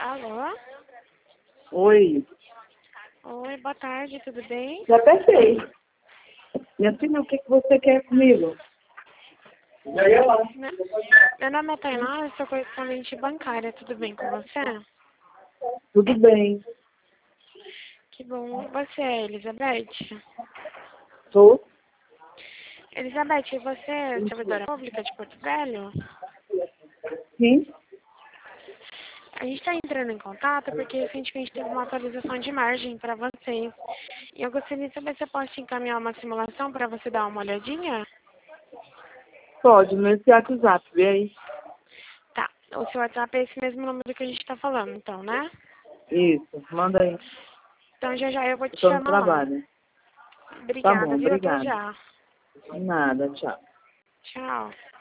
Alô? Oi, Oi, boa tarde, tudo bem? já pensei. Minha filha, o que você quer comigo? Meu nome é Tainá, eu sou correspondente bancária, tudo bem com você? Tudo bem. Que bom. Você é Elizabeth? Tô. Elizabeth, você é servidora pública de Porto Velho? Sim. A gente está entrando em contato porque recentemente teve uma atualização de margem para vocês. E eu gostaria de saber se eu posso te encaminhar uma simulação para você dar uma olhadinha? Pode, nesse WhatsApp, vê aí. Tá. O seu WhatsApp é esse mesmo número que a gente está falando, então, né? Isso, manda aí. Então já já eu vou Eu te tô no chamar lá. trabalho. Tá bom, Obrigada, viu? Até obrigada. já. Nada, tchau. Tchau.